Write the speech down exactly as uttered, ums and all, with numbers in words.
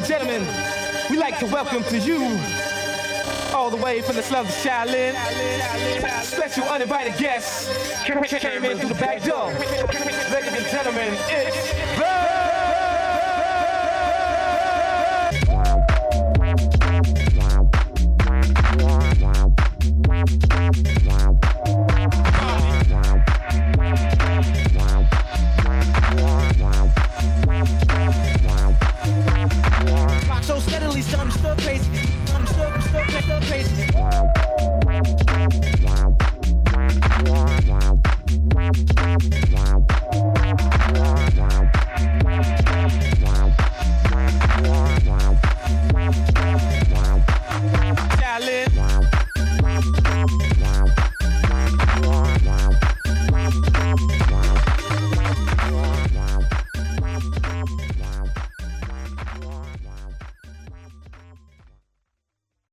gentlemen, we like to welcome to you, all the way from the slums of Shaolin, special uninvited guests came in through the back door. Ladies and gentlemen, it's Bird.